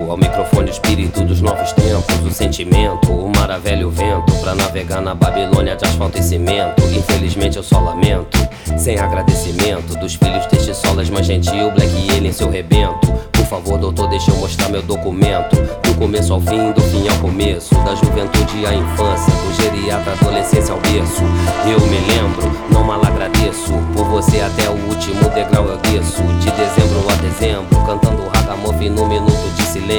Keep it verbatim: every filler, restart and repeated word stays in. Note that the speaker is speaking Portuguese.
Ao microfone o espírito dos novos tempos, o sentimento, o mar a velho vento, pra navegar na Babilônia de asfalto e cimento. Infelizmente eu só lamento, sem agradecimento, dos filhos deste solas mais gentil, Black ele em seu rebento. Por favor, doutor, deixa eu mostrar meu documento, do começo ao fim, do fim ao começo, da juventude à infância, do geriatra à adolescência ao berço. Eu me lembro, não mal agradeço, por você até o último degrau eu desço, de dezembro a dezembro, cantando ragamuffin no minuto de silêncio.